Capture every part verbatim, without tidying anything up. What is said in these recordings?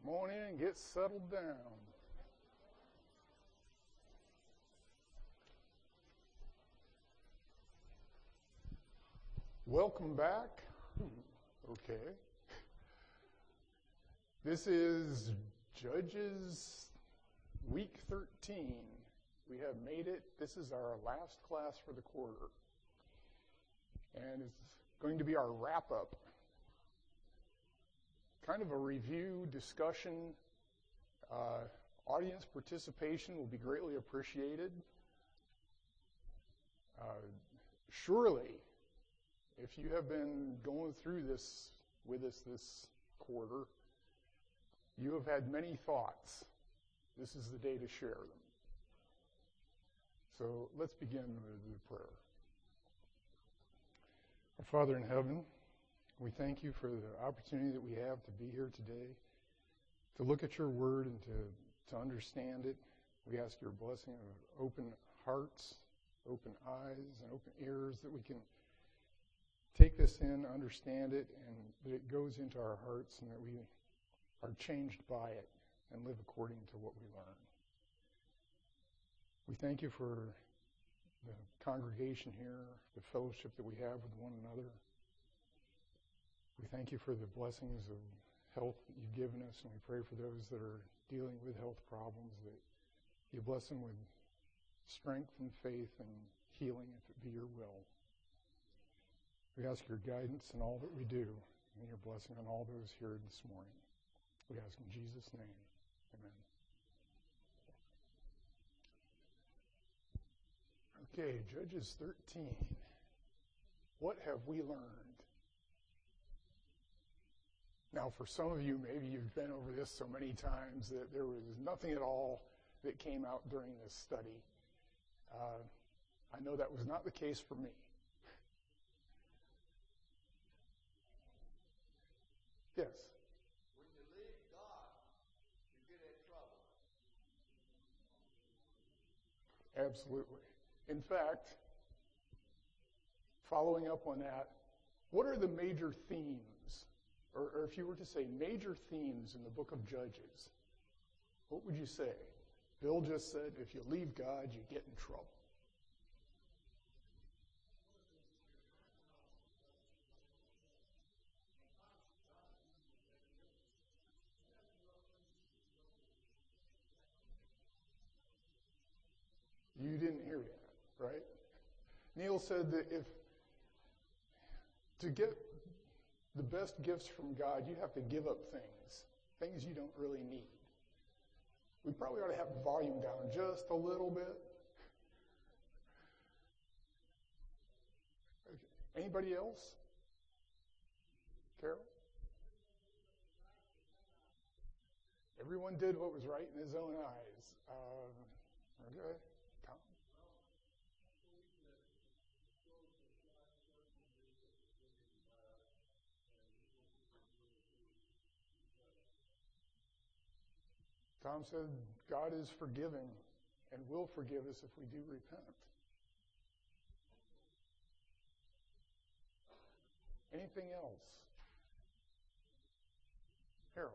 Come on in and get settled down. Welcome back. Okay. This is Judges week thirteen. We have made it. This is our last class for the quarter. And it's going to be our wrap-up. Kind of a review, discussion. Uh, audience participation will be greatly appreciated. Uh, surely, if you have been going through this with us this quarter, you have had many thoughts. This is the day to share them. So let's begin with the prayer. Our Father in heaven, we thank you for the opportunity that we have to be here today, to look at your word and to, to understand it. We ask your blessing of open hearts, open eyes, and open ears, that we can take this in, understand it, and that it goes into our hearts and that we are changed by it and live according to what we learn. We thank you for the congregation here, the fellowship that we have with one another. We thank you for the blessings of health that you've given us, and we pray for those that are dealing with health problems, that you bless them with strength and faith and healing, if it be your will. We ask your guidance in all that we do, and your blessing on all those here this morning. We ask in Jesus' name. Amen. Okay, Judges thirteen. What have we learned? Now, for some of you, maybe you've been over this so many times that there was nothing at all that came out during this study. Uh, I know that was not the case for me. Yes? When you leave God, you get in trouble. Absolutely. In fact, following up on that, what are the major themes? Or, or if you were to say major themes in the book of Judges, what would you say? Bill just said, if you leave God, you get in trouble. You didn't hear that, right? Neil said that if to get the best gifts from God, you have to give up things, things you don't really need. We probably ought to have the volume down just a little bit. Okay. Anybody else? Carol? Everyone did what was right in his own eyes. Um, okay. Tom? Tom said God is forgiving and will forgive us if we do repent. Anything else? Harold?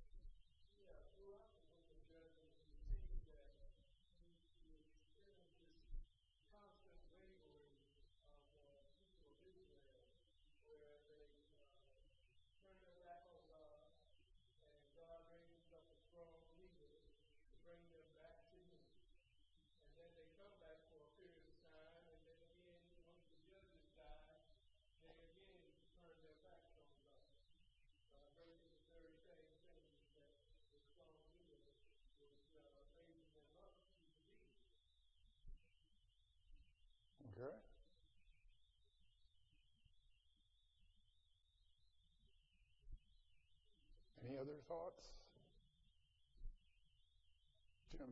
Okay. Any other thoughts? Jim?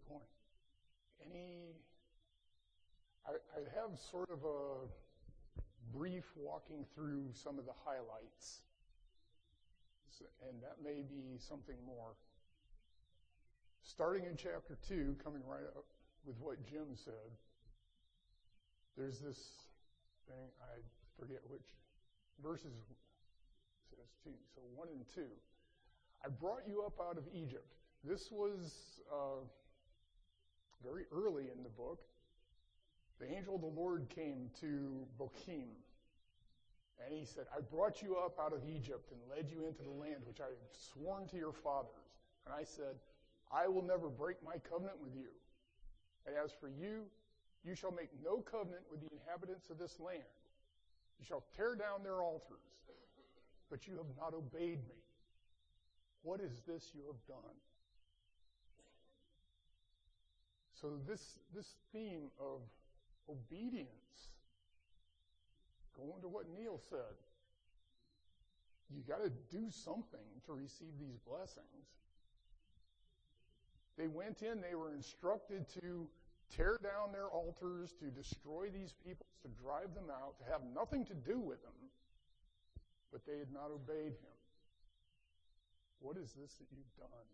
point. Any, I, I have sort of a brief walking through some of the highlights, and that may be something more. Starting in chapter two, coming right up with what Jim said, there's this thing, I forget which verses it says two, so one and two. I brought you up out of Egypt. This was uh, very early in the book. The angel of the Lord came to Bochim, and he said, I brought you up out of Egypt and led you into the land which I have sworn to your fathers. And I said, I will never break my covenant with you. And as for you, you shall make no covenant with the inhabitants of this land. You shall tear down their altars, but you have not obeyed me. What is this you have done? So this, this theme of obedience, going to what Neil said, you got to do something to receive these blessings. They went in, they were instructed to tear down their altars, to destroy these peoples, to drive them out, to have nothing to do with them, but they had not obeyed him. What is this that you've done?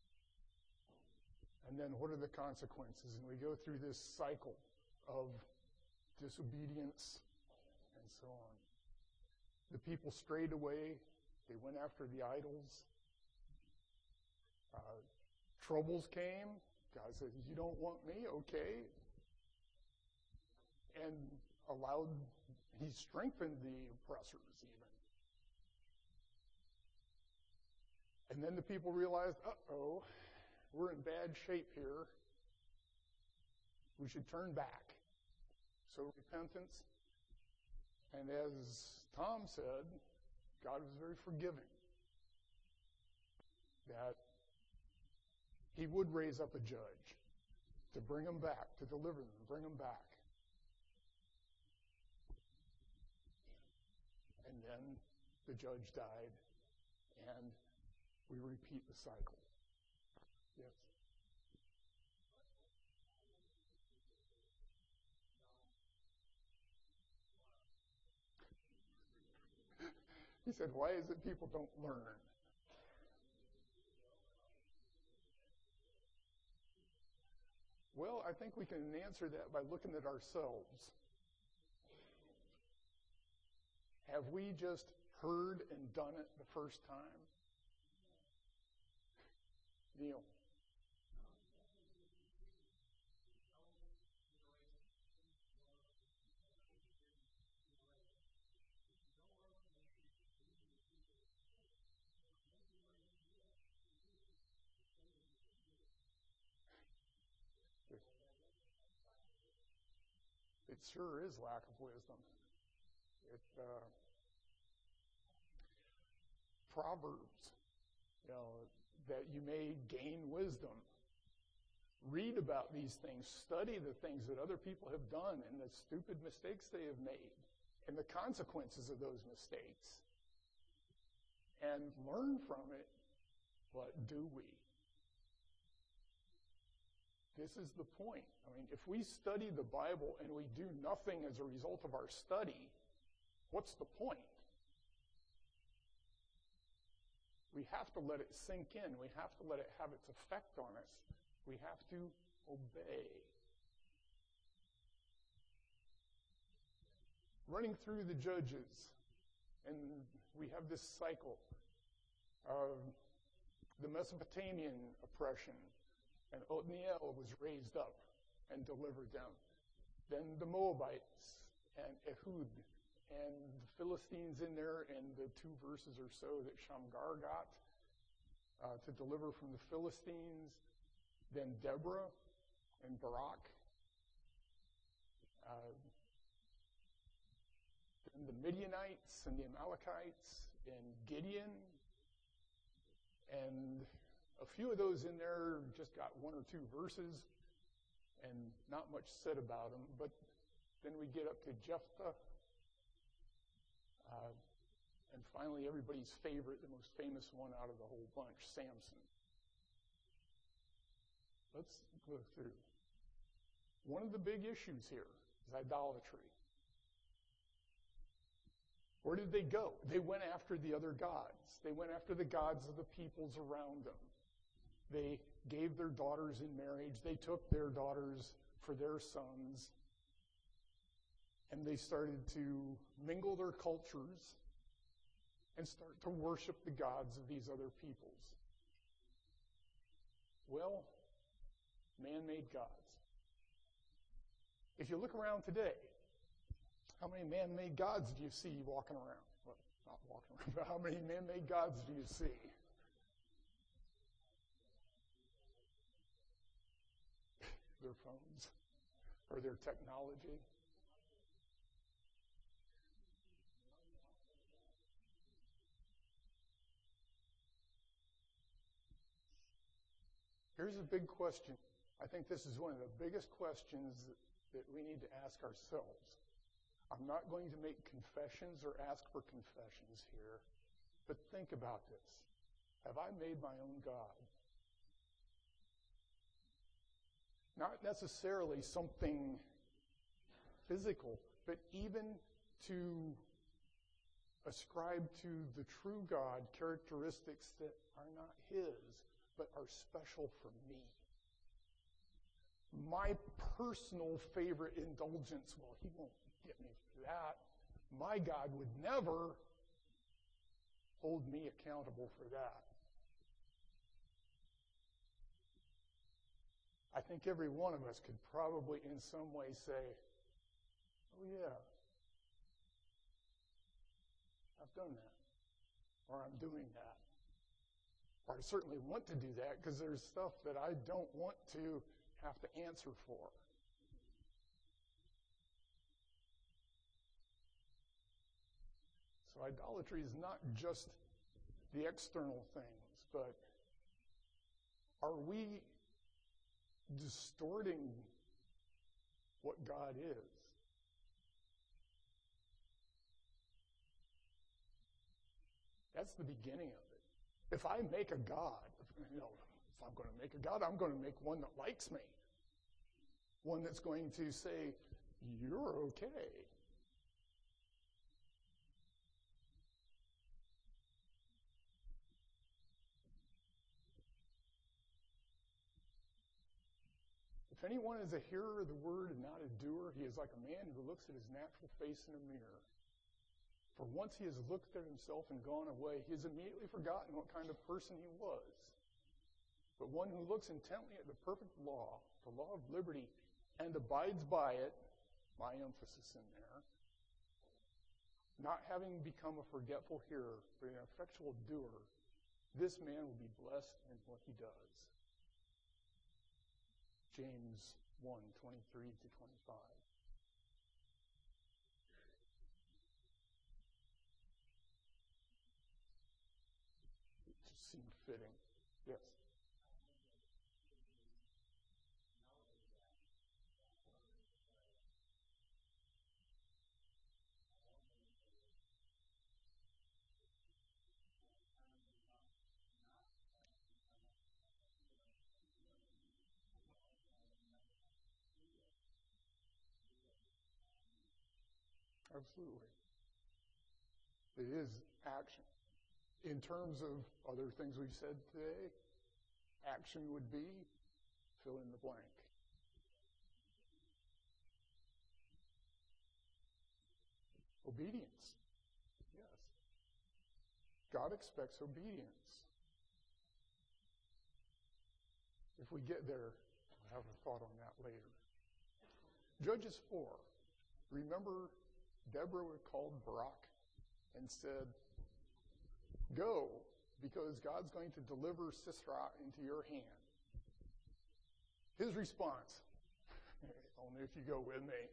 And then what are the consequences? And we go through this cycle of disobedience and so on. The people strayed away. They went after the idols. Uh, troubles came. God said, you don't want me? Okay. And allowed, he strengthened the oppressors even. And then the people realized, uh-oh, we're in bad shape here. We should turn back. So repentance. And as Tom said, God was very forgiving. That he would raise up a judge to bring them back, to deliver them, bring them back. And then the judge died, and we repeat the cycle. Yes. He said, why is it people don't learn? Well, I think we can answer that by looking at ourselves. Have we just heard and done it the first time? Neil. It sure is lack of wisdom. It, uh, Proverbs, you know, that you may gain wisdom. Read about these things. Study the things that other people have done and the stupid mistakes they have made and the consequences of those mistakes. And learn from it, but do we? This is the point. I mean, if we study the Bible and we do nothing as a result of our study, what's the point? We have to let it sink in. We have to let it have its effect on us. We have to obey. Running through the Judges, and we have this cycle of the Mesopotamian oppression, and Othniel was raised up and delivered them. Then the Moabites and Ehud and the Philistines in there, and the two verses or so that Shamgar got uh, to deliver from the Philistines. Then Deborah and Barak. Uh, then the Midianites and the Amalekites and Gideon. And a few of those in there just got one or two verses and not much said about them. But then we get up to Jephthah. Uh, and finally, everybody's favorite, the most famous one out of the whole bunch, Samson. Let's go through. One of the big issues here is idolatry. Where did they go? They went after the other gods. They went after the gods of the peoples around them. They gave their daughters in marriage. They took their daughters for their sons. And they started to mingle their cultures and start to worship the gods of these other peoples. Well, man-made gods. If you look around today, how many man-made gods do you see walking around? Well, not walking around, but how many man-made gods do you see? Their phones or their technology. Here's a big question. I think this is one of the biggest questions that, that we need to ask ourselves. I'm not going to make confessions or ask for confessions here, but think about this. Have I made my own God? Not necessarily something physical, but even to ascribe to the true God characteristics that are not His, but are special for me. My personal favorite indulgence, well, He won't get me for that. My God would never hold me accountable for that. I think every one of us could probably in some way say, oh yeah, I've done that, or I'm doing that. Or I certainly want to do that because there's stuff that I don't want to have to answer for. So idolatry is not just the external things, but are we distorting what God is? That's the beginning of it. If I make a God, you know, if I'm going to make a God, I'm going to make one that likes me. One that's going to say, you're okay. If anyone is a hearer of the word and not a doer, he is like a man who looks at his natural face in a mirror. For once he has looked at himself and gone away, he has immediately forgotten what kind of person he was. But one who looks intently at the perfect law, the law of liberty, and abides by it, my emphasis in there, not having become a forgetful hearer, but an effectual doer, this man will be blessed in what he does. James one, twenty-three to twenty-five. It just seemed fitting. Yes. Absolutely. It is action. In terms of other things we've said today, action would be fill in the blank. Obedience. Yes. God expects obedience. If we get there, I'll have a thought on that later. Judges four. Remember, Deborah called Barak and said, go, because God's going to deliver Sisera into your hand. His response, only if you go with me.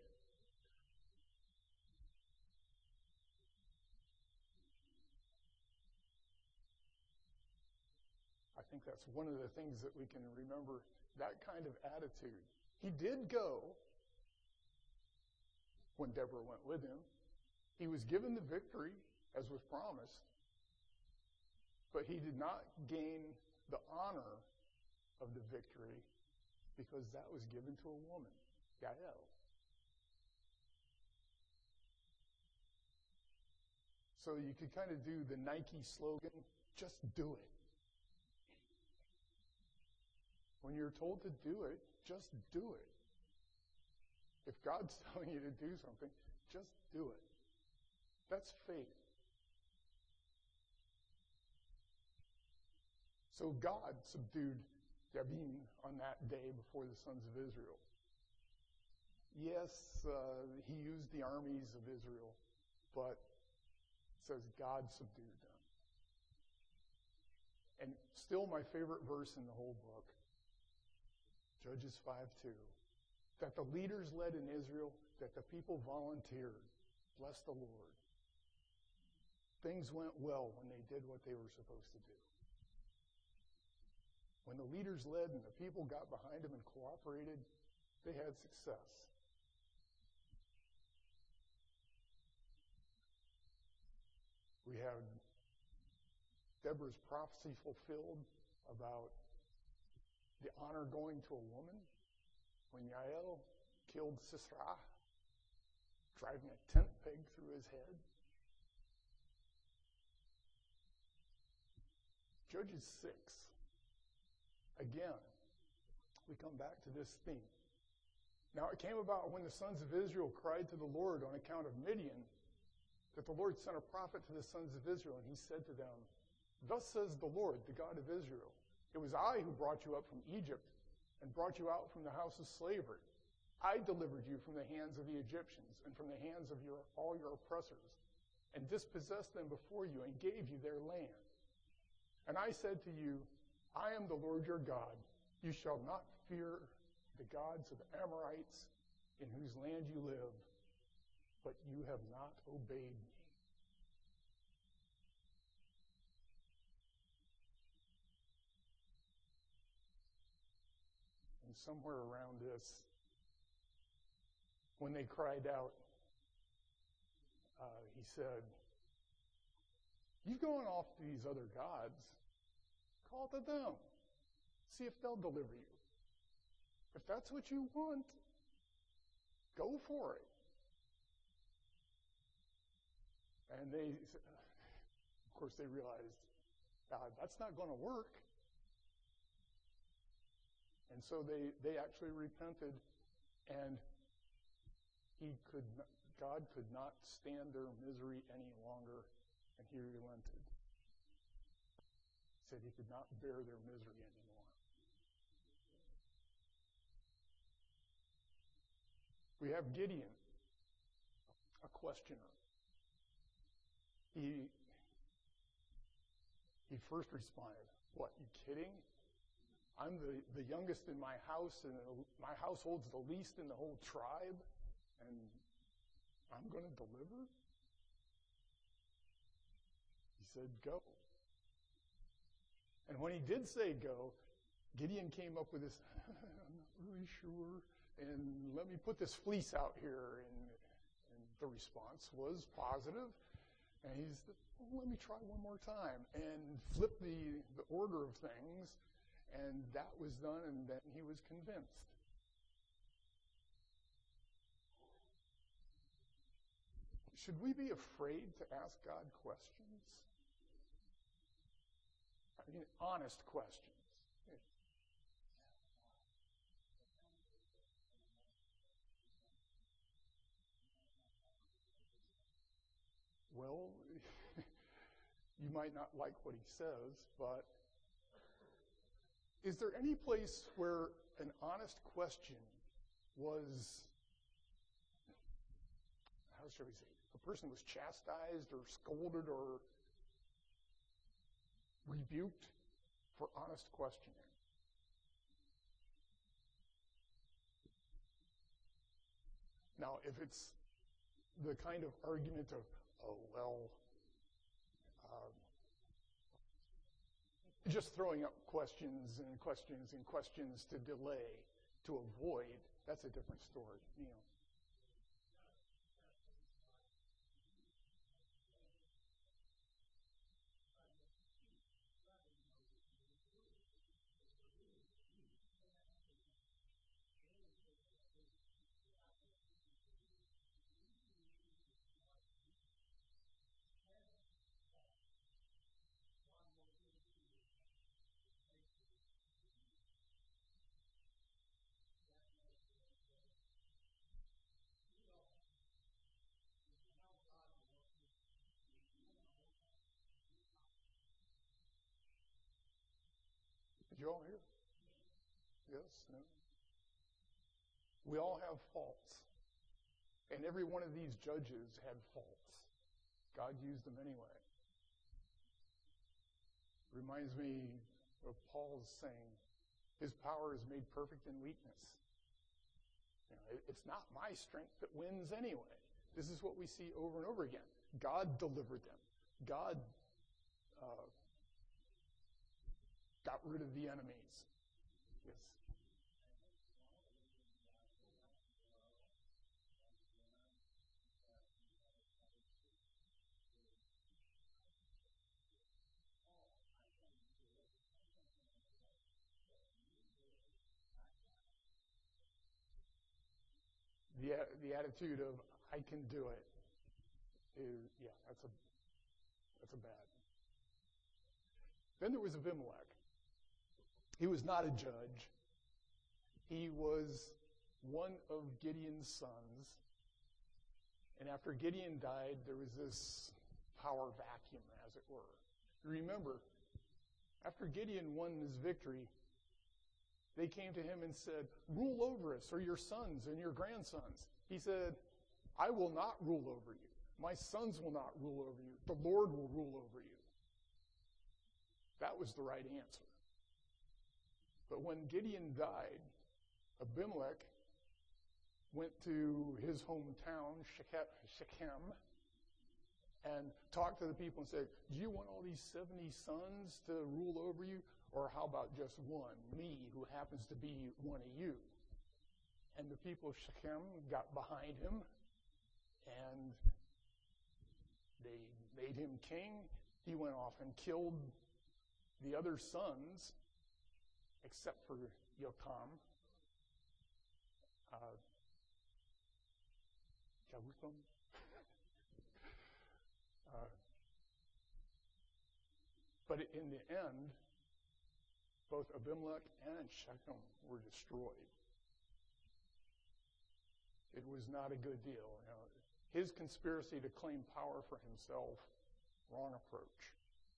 I think that's one of the things that we can remember, that kind of attitude. He did go when Deborah went with him. He was given the victory, as was promised, but he did not gain the honor of the victory because that was given to a woman, Yael. So you could kind of do the Nike slogan, just do it. When you're told to do it, just do it. If God's telling you to do something, just do it. That's faith. So God subdued Yabin on that day before the sons of Israel. Yes, uh, he used the armies of Israel, but it says God subdued them. And still my favorite verse in the whole book, Judges five two, that the leaders led in Israel, that the people volunteered. Bless the Lord. Things went well when they did what they were supposed to do. When the leaders led and the people got behind them and cooperated, they had success. We have Deborah's prophecy fulfilled about the honor going to a woman when Yael killed Sisera, driving a tent peg through his head. Judges six. Again, we come back to this theme. Now it came about when the sons of Israel cried to the Lord on account of Midian, that the Lord sent a prophet to the sons of Israel, and he said to them, "Thus says the Lord, the God of Israel, it was I who brought you up from Egypt and brought you out from the house of slavery. I delivered you from the hands of the Egyptians and from the hands of your, all your oppressors, and dispossessed them before you and gave you their land. And I said to you, I am the Lord your God. You shall not fear the gods of the Amorites in whose land you live, but you have not obeyed me." And somewhere around this, when they cried out, uh, he said, "You've gone off to these other gods. Call to them. See if they'll deliver you. If that's what you want, go for it." And they, of course, they realized, uh, that's not going to work. And so they, they actually repented, and he could not, God could not stand their misery any longer, and he relented. He said he could not bear their misery anymore. We have Gideon, a questioner. He, he first responded, "What, you kidding? I'm the, the youngest in my house, and my household's the least in the whole tribe, and I'm going to deliver?" He said, "Go." And when he did say go, Gideon came up with this, "I'm not really sure, and let me put this fleece out here." And, and the response was positive. And he said, "Well, let me try one more time," and flip the, the order of things. And that was done, and then he was convinced. Should we be afraid to ask God questions? I mean, honest questions. Well, you might not like what he says, but is there any place where an honest question was, how shall we say, a person was chastised or scolded or rebuked for honest questioning? Now, if it's the kind of argument of, oh, well, um, just throwing up questions and questions and questions to delay, to avoid, that's a different story. You know. you all hear? Yes? No? We all have faults. And every one of these judges had faults. God used them anyway. Reminds me of Paul's saying, his power is made perfect in weakness. You know, it, it's not my strength that wins anyway. This is what we see over and over again. God delivered them. God uh, got rid of the enemies. Yes. The, the attitude of, I can do it, is, yeah, that's a, that's a bad. Then there was Abimelech. He was not a judge. He was one of Gideon's sons. And after Gideon died, there was this power vacuum, as it were. Remember, after Gideon won his victory, they came to him and said, rule over us, or your sons and your grandsons. He said, I will not rule over you. My sons will not rule over you. The Lord will rule over you. That was the right answer. But when Gideon died, Abimelech went to his hometown, Shechem, and talked to the people and said, do you want all these seventy sons to rule over you? Or how about just one, me, who happens to be one of you? And the people of Shechem got behind him, and they made him king. He went off and killed the other sons, except for Jotham. Uh, Jotham? uh, but in the end, both Abimelech and Shechem were destroyed. It was not a good deal. You know, his conspiracy to claim power for himself, wrong approach.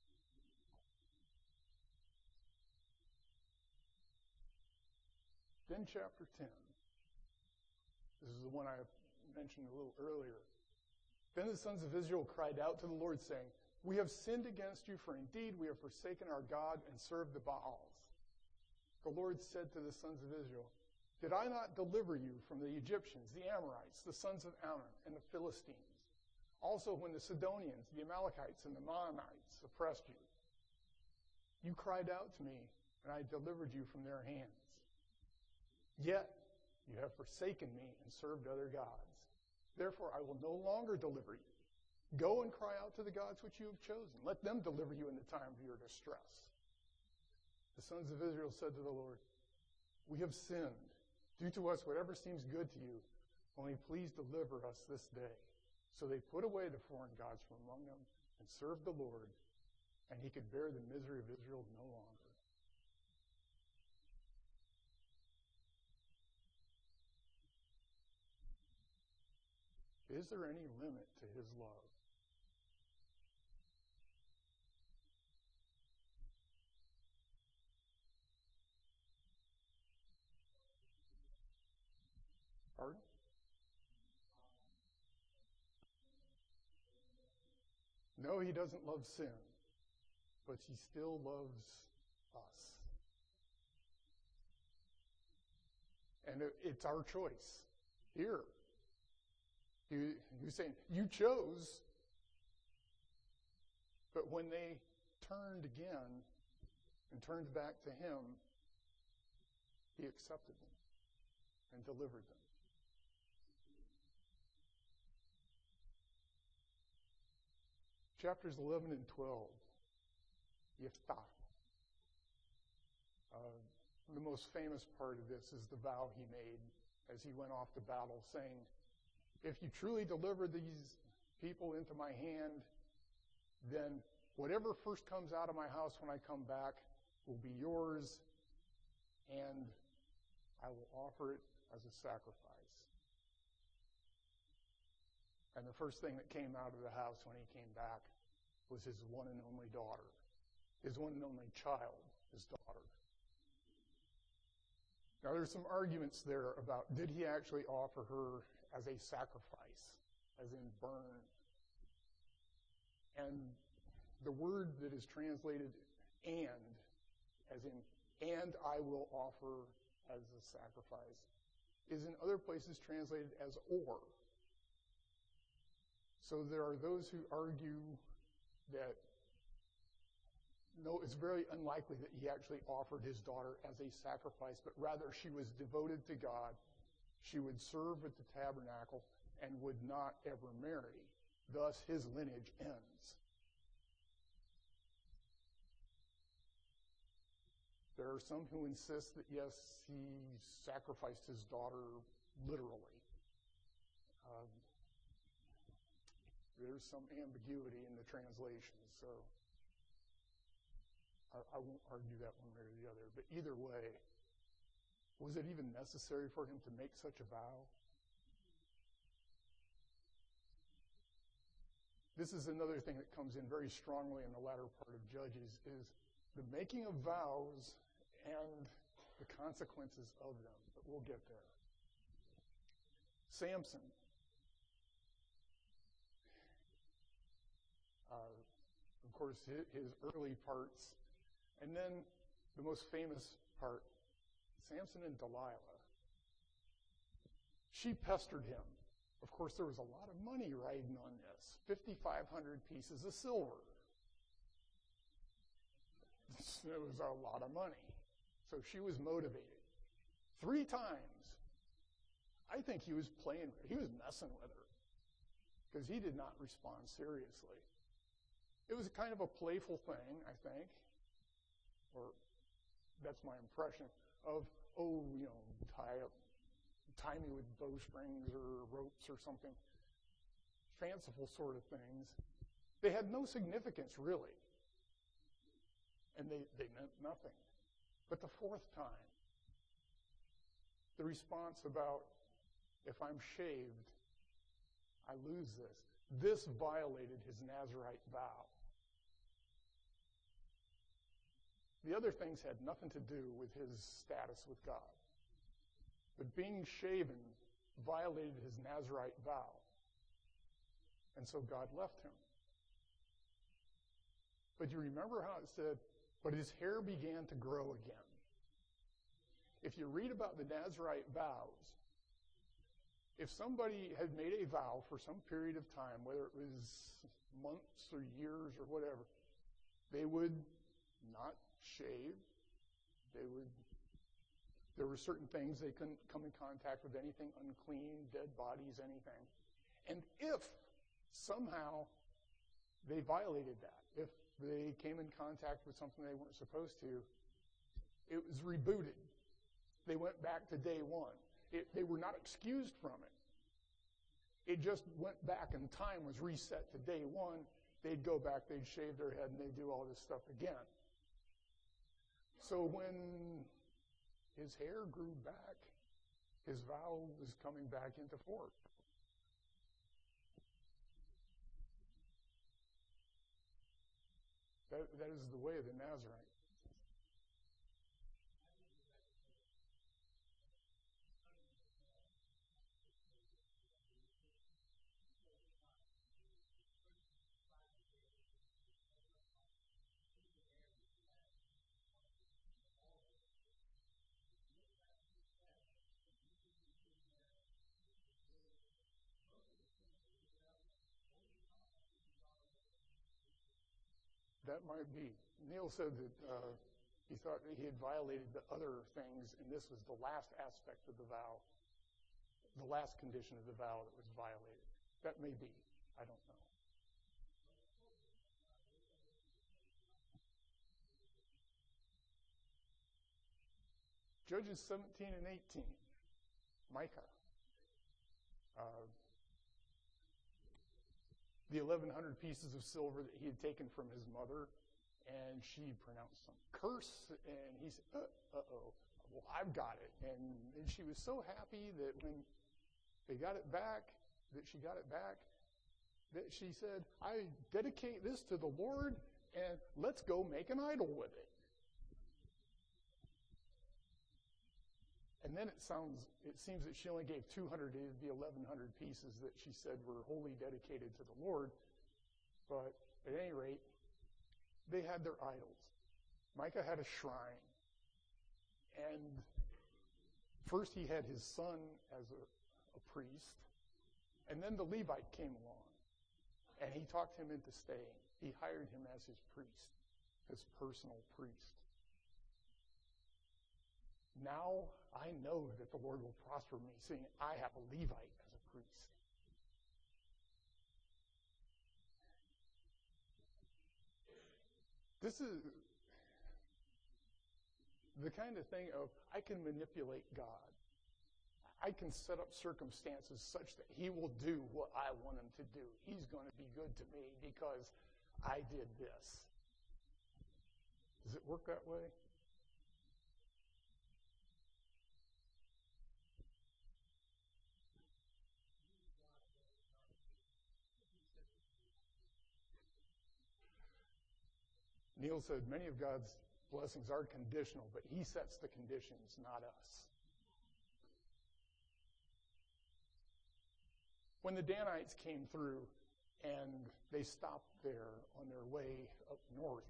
Then chapter ten. This is the one I mentioned a little earlier. Then the sons of Israel cried out to the Lord, saying, we have sinned against you, for indeed we have forsaken our God and served the Baals. The Lord said to the sons of Israel, did I not deliver you from the Egyptians, the Amorites, the sons of Ammon, and the Philistines? Also when the Sidonians, the Amalekites, and the Maonites oppressed you. You cried out to me, and I delivered you from their hands. Yet you have forsaken me and served other gods. Therefore I will no longer deliver you. Go and cry out to the gods which you have chosen. Let them deliver you in the time of your distress. The sons of Israel said to the Lord, we have sinned. Do to us whatever seems good to you, only please deliver us this day. So they put away the foreign gods from among them and served the Lord, and he could bear the misery of Israel no longer. Is there any limit to his love? Pardon? No, he doesn't love sin, but he still loves us. And it, it's our choice. Here. He, he was saying, you chose, but when they turned again and turned back to him, he accepted them and delivered them. Chapters eleven and twelve, Yiftah. Uh, the most famous part of this is the vow he made as he went off to battle, saying, if you truly deliver these people into my hand, then whatever first comes out of my house when I come back will be yours, and I will offer it as a sacrifice. And the first thing that came out of the house when he came back was his one and only daughter, his one and only child, his daughter. Now, there's some arguments there about, did he actually offer her as a sacrifice, as in burn? And the word that is translated and, as in, and I will offer as a sacrifice, is in other places translated as or. So there are those who argue that no, it's very unlikely that he actually offered his daughter as a sacrifice, but rather she was devoted to God. She would serve at the tabernacle and would not ever marry. Thus, his lineage ends. There are some who insist that, yes, he sacrificed his daughter literally. Um, there's some ambiguity in the translations, so I, I won't argue that one way or the other. But either way, was it even necessary for him to make such a vow? This is another thing that comes in very strongly in the latter part of Judges, is the making of vows and the consequences of them. But we'll get there. Samson. Uh, of course, his, his early parts. And then the most famous part, Samson and Delilah. She pestered him. Of course, there was a lot of money riding on this. fifty-five hundred pieces of silver. It was a lot of money. So she was motivated. Three times. I think he was playing with her. He was messing with her. Because he did not respond seriously. It was kind of a playful thing, I think. Or that's my impression of, oh, you know, tie up, tie me with bowstrings or ropes or something. Fanciful sort of things. They had no significance, really. And they, they meant nothing. But the fourth time, the response about, if I'm shaved, I lose this. This violated his Nazirite vow. The other things had nothing to do with his status with God. But being shaven violated his Nazirite vow. And so God left him. But you remember how it said, but his hair began to grow again. If you read about the Nazirite vows, if somebody had made a vow for some period of time, whether it was months or years or whatever, they would not shave. They would, there were certain things they couldn't come in contact with, anything unclean, dead bodies, anything. And if somehow they violated that, if they came in contact with something they weren't supposed to, it was rebooted. They went back to day one. It, they were not excused from it. It just went back and time was reset to day one. They'd go back, they'd shave their head, and they'd do all this stuff again. So when his hair grew back, his vow was coming back into force. That, that is the way of the Nazarite. That might be. Neil said that uh, he thought that he had violated the other things, and this was the last aspect of the vow, the last condition of the vow that was violated. That may be. I don't know. Judges seventeen and eighteen. Micah. Uh, the eleven hundred pieces of silver that he had taken from his mother, and she pronounced some curse, and he said, uh, uh-oh, well, I've got it. And, and she was so happy that when they got it back, that she got it back, that she said, I dedicate this to the Lord, and let's go make an idol with it. And then it sounds, it seems that she only gave two hundred of the eleven hundred pieces that she said were wholly dedicated to the Lord. But at any rate, they had their idols. Micah had a shrine. And first he had his son as a, a priest. And then the Levite came along. And he talked him into staying. He hired him as his priest, his personal priest. Now I know that the Lord will prosper me, seeing I have a Levite as a priest. This is the kind of thing of, I can manipulate God. I can set up circumstances such that he will do what I want him to do. He's going to be good to me because I did this. Does it work that way? Neil said many of God's blessings are conditional, but he sets the conditions, not us. When the Danites came through and they stopped there on their way up north,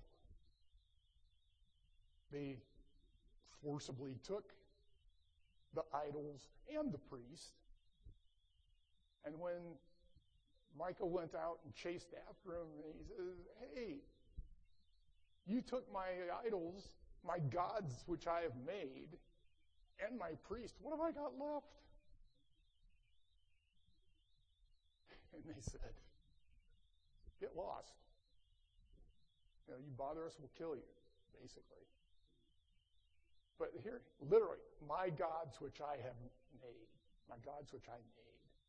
they forcibly took the idols and the priest. And when Micah went out and chased after him, and he says, hey, you took my idols, my gods which I have made, and my priest. What have I got left? And they said, get lost. You know, you bother us, we'll kill you, basically. But here, literally, my gods which I have made. My gods which I made.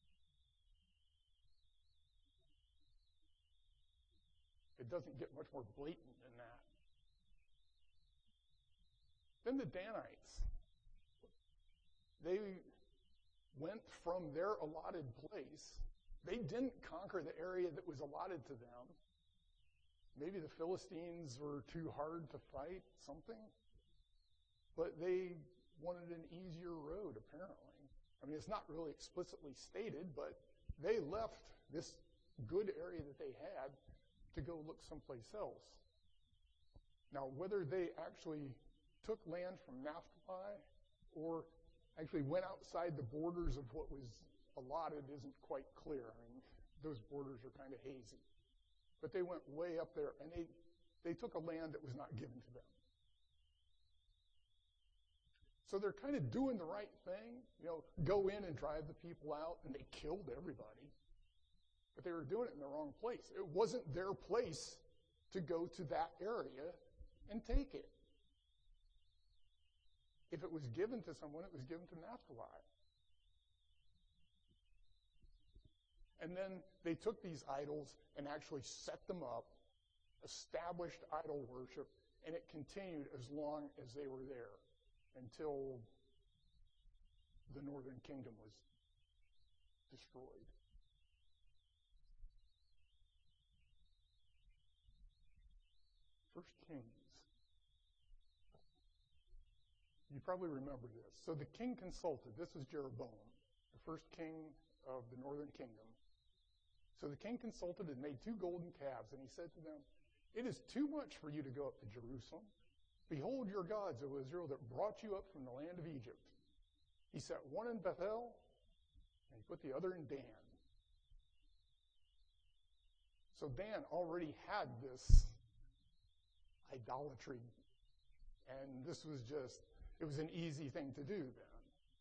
It doesn't get much more blatant than that. Then the Danites, they went from their allotted place. They didn't conquer the area that was allotted to them. Maybe the Philistines were too hard to fight, something. But they wanted an easier road, apparently. I mean, it's not really explicitly stated, but they left this good area that they had to go look someplace else. Now, whether they actually took land from Naphtali or actually went outside the borders of what was allotted isn't quite clear. I mean, those borders are kind of hazy. But they went way up there, and they, they took a land that was not given to them. So they're kind of doing the right thing, you know, go in and drive the people out, and they killed everybody. But they were doing it in the wrong place. It wasn't their place to go to that area and take it. If it was given to someone, it was given to Naphtali. And then they took these idols and actually set them up, established idol worship, and it continued as long as they were there until the northern kingdom was destroyed. First Kings. You probably remember this. So the king consulted. This was Jeroboam, the first king of the northern kingdom. So the king consulted and made two golden calves, and he said to them, it is too much for you to go up to Jerusalem. Behold your gods, O Israel, that brought you up from the land of Egypt. He set one in Bethel, and he put the other in Dan. So Dan already had this idolatry, and this was just, it was an easy thing to do then.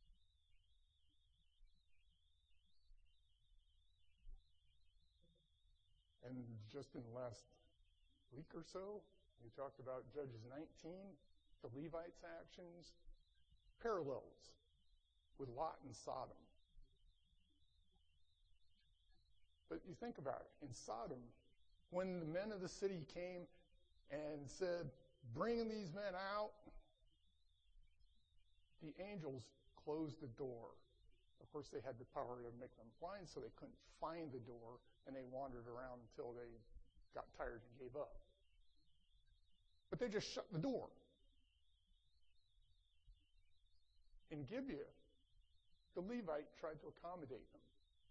And just in the last week or so, we talked about Judges nineteen, the Levites' actions, parallels with Lot and Sodom. But you think about it, in Sodom, when the men of the city came and said, bring these men out, the angels closed the door. Of course, they had the power to make them blind, so they couldn't find the door, and they wandered around until they got tired and gave up. But they just shut the door. in Gibeah, the Levite tried to accommodate them.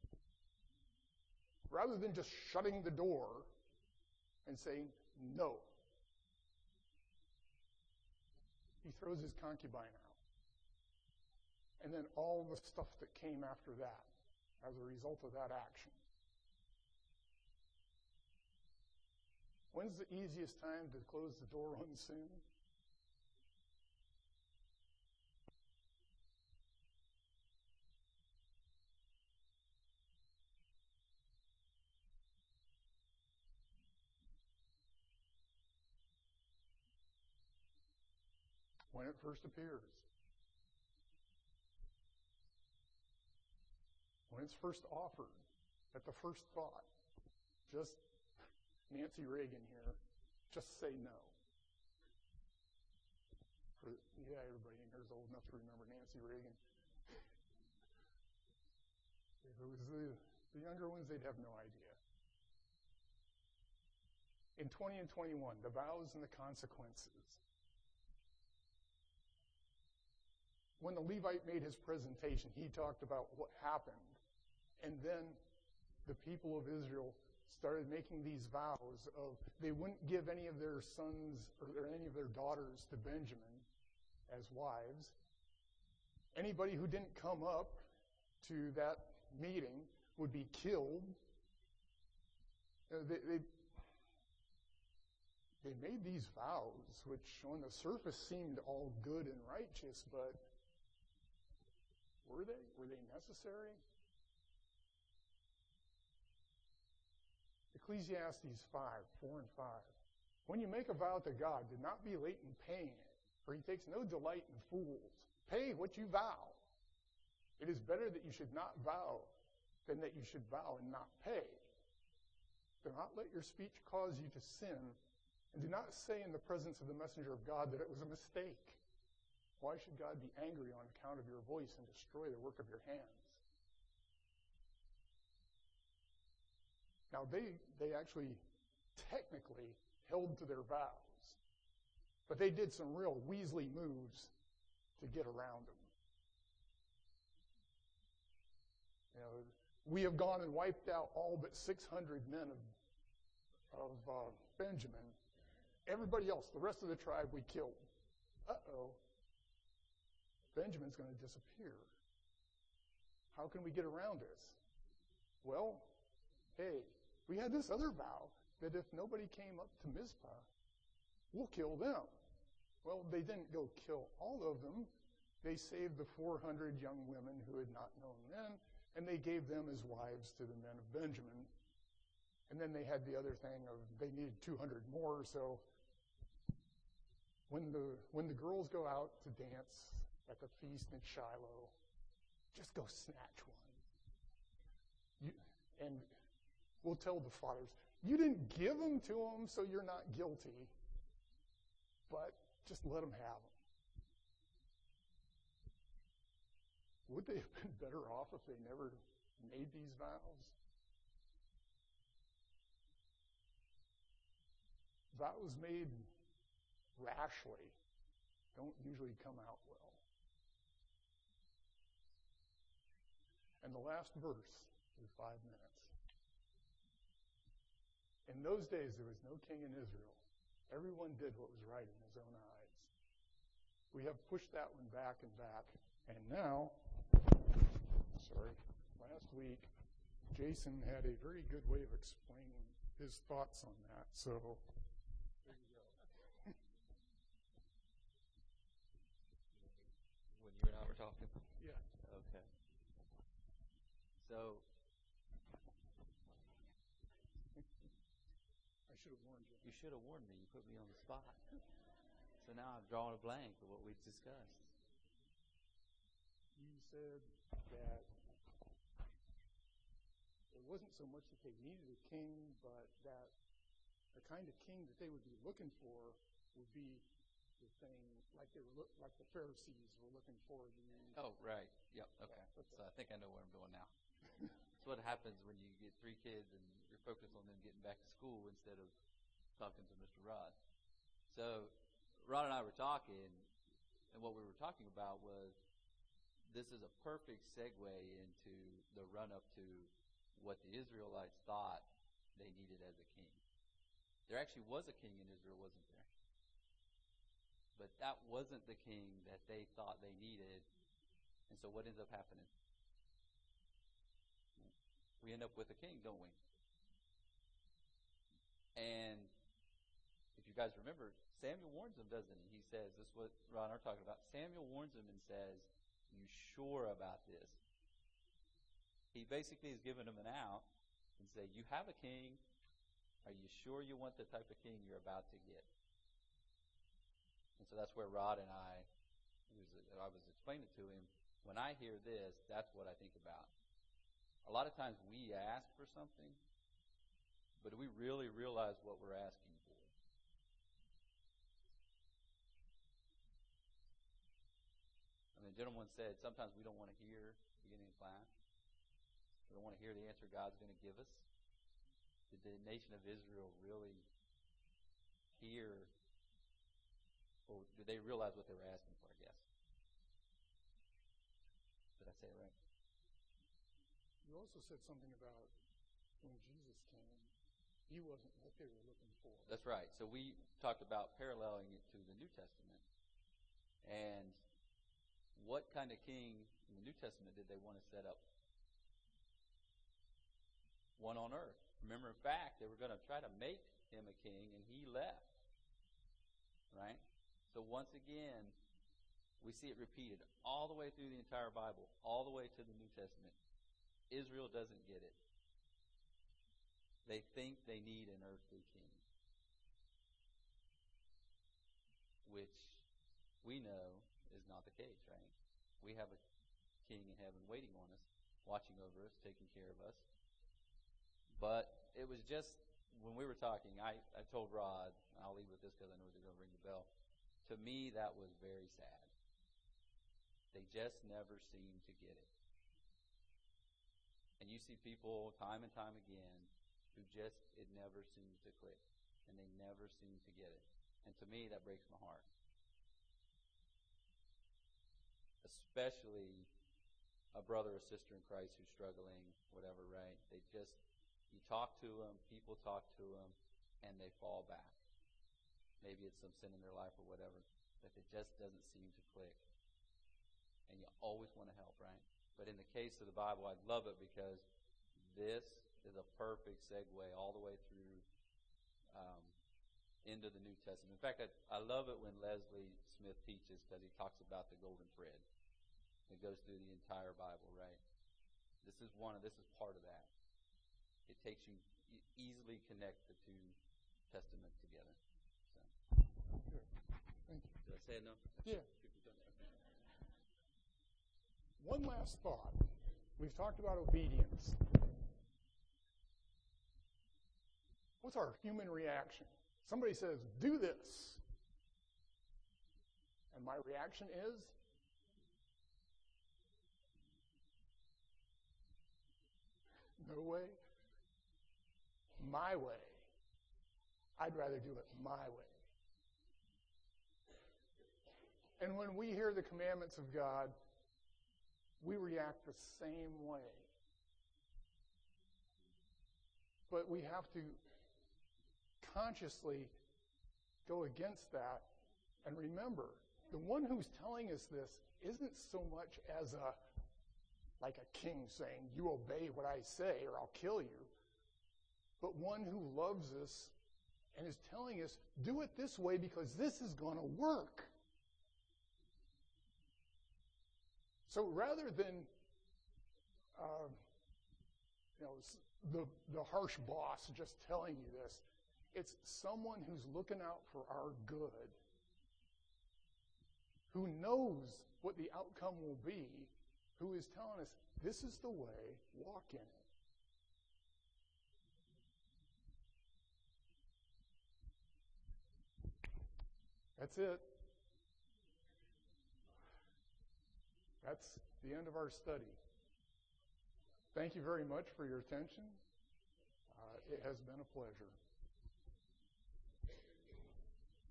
Rather than just shutting the door and saying, no, he throws his concubine out. And then all the stuff that came after that as a result of that action. When's the easiest time to close the door on sin? When it first appears. When it's first offered, at the first thought. Just Nancy Reagan here, just say no. For, yeah, everybody in here is old enough to remember Nancy Reagan. If it was the, the younger ones, they'd have no idea. In twenty and twenty-one, the vows and the consequences. When the Levite made his presentation, he talked about what happened. And then the people of Israel started making these vows of they wouldn't give any of their sons or any of their daughters to Benjamin as wives. Anybody who didn't come up to that meeting would be killed. They, they, they made these vows, which on the surface seemed all good and righteous, but were they? Were they necessary? Ecclesiastes five, four and five. When you make a vow to God, do not be late in paying it, for he takes no delight in fools. Pay what you vow. It is better that you should not vow than that you should vow and not pay. Do not let your speech cause you to sin, and do not say in the presence of the messenger of God that it was a mistake. Why should God be angry on account of your voice and destroy the work of your hands? Now, they, they actually technically held to their vows, but they did some real Weasley moves to get around them. You know, we have gone and wiped out all but six hundred men of, of uh, Benjamin. Everybody else, the rest of the tribe, we killed. Uh-oh. Benjamin's going to disappear. How can we get around this? Well, hey, we had this other vow that if nobody came up to Mizpah, we'll kill them. Well, they didn't go kill all of them. They saved the four hundred young women who had not known men, and they gave them as wives to the men of Benjamin. And then they had the other thing of they needed two hundred more, so when the when the girls go out to dance at the feast in Shiloh, just go snatch one. You, and we'll tell the fathers, you didn't give them to them, so you're not guilty, but just let them have them. Would they have been better off if they never made these vows? Vows made rashly don't usually come out well. And the last verse is five minutes. In those days, there was no king in Israel. Everyone did what was right in his own eyes. We have pushed that one back and back. And now, sorry, last week, Jason had a very good way of explaining his thoughts on that. So, there you go. When you and I were talking? Yeah. Okay. So, I should have warned you. you should have warned me. You put me on the spot. So now I've drawn a blank of what we've discussed. You said that it wasn't so much that they needed a king, but that the kind of king that they would be looking for would be the thing like they were look, like the Pharisees were looking for. The, Oh, right. Yep. Okay. Yeah, okay. So I think I know where I'm going now. It's what happens when you get three kids and you're focused on them getting back to school instead of talking to Mister Rod. So Rod and I were talking, and what we were talking about was this is a perfect segue into the run-up to what the Israelites thought they needed as a king. There actually was a king in Israel, wasn't there? But that wasn't the king that they thought they needed. And so what ends up happening? We end up with a king, don't we? And if you guys remember, Samuel warns them, doesn't he? He says, this is what Ron and I are talking about. Samuel warns them and says, you sure about this? He basically is giving them an out and say, you have a king. Are you sure you want the type of king you're about to get? And so that's where Rod and I, was, I was explaining to him, when I hear this, that's what I think about. A lot of times we ask for something, but do we really realize what we're asking for? I mean, the gentleman said sometimes we don't want to hear beginning of class. We don't want to hear the answer God's going to give us. Did the nation of Israel really hear, or did they realize what they were asking for, I guess? Did I say it right? You also said something about when Jesus came, he wasn't what they were looking for. That's right. So we talked about paralleling it to the New Testament. And what kind of king in the New Testament did they want to set up? One on earth. Remember, in fact, they were going to try to make him a king, and he left. Right? So once again, we see it repeated all the way through the entire Bible, all the way to the New Testament. Israel doesn't get it. They think they need an earthly king, which we know is not the case, right? We have a king in heaven waiting on us, watching over us, taking care of us. But it was just, when we were talking, I, I told Rod, I'll leave with this because I know they're going to ring the bell. To me, that was very sad. They just never seem to get it. And you see people time and time again who just, it never seems to click. And they never seem to get it. And to me, that breaks my heart. Especially a brother or sister in Christ who's struggling, whatever, right? They just, you talk to them, people talk to them, and they fall back. Maybe it's some sin in their life or whatever, but it just doesn't seem to click. And you always want to help, right? But in the case of the Bible, I love it because this is a perfect segue all the way through um, into the New Testament. In fact, I, I love it when Leslie Smith teaches because he talks about the golden thread. It goes through the entire Bible, right? This is one of, this is part of that. It takes you, you easily connect the two testaments together. So. Good. Thank you. Did I say enough? Yeah. One last thought. We've talked about obedience. What's our human reaction? Somebody says, do this. And my reaction is, no way. My way. I'd rather do it my way. And when we hear the commandments of God, we react the same way. But we have to consciously go against that and remember, the one who's telling us this isn't so much as a, like a king saying, you obey what I say or I'll kill you, but one who loves us and is telling us, do it this way because this is going to work. So rather than, uh, you know, the, the harsh boss just telling you this, it's someone who's looking out for our good, who knows what the outcome will be, who is telling us, this is the way, walk in it. That's it. That's the end of our study. Thank you very much for your attention. Uh, it has been a pleasure.